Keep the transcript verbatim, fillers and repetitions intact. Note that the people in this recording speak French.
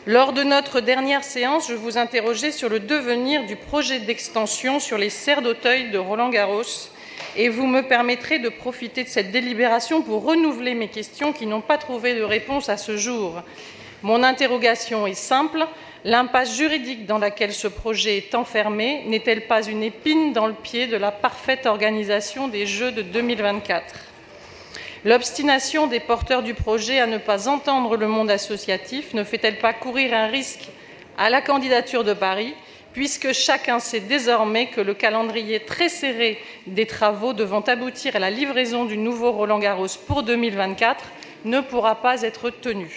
Lors de notre dernière séance, je vous interrogeais sur le devenir du projet d'extension sur les serres d'Auteuil de Roland-Garros et vous me permettrez de profiter de cette délibération pour renouveler mes questions qui n'ont pas trouvé de réponse à ce jour. Mon interrogation est simple. L'impasse juridique dans laquelle ce projet est enfermé n'est-elle pas une épine dans le pied de la parfaite organisation des Jeux de deux mille vingt-quatre ? L'obstination des porteurs du projet à ne pas entendre le monde associatif ne fait-elle pas courir un risque à la candidature de Paris, puisque chacun sait désormais que le calendrier très serré des travaux devant aboutir à la livraison du nouveau Roland-Garros pour deux mille vingt-quatre ne pourra pas être tenu ?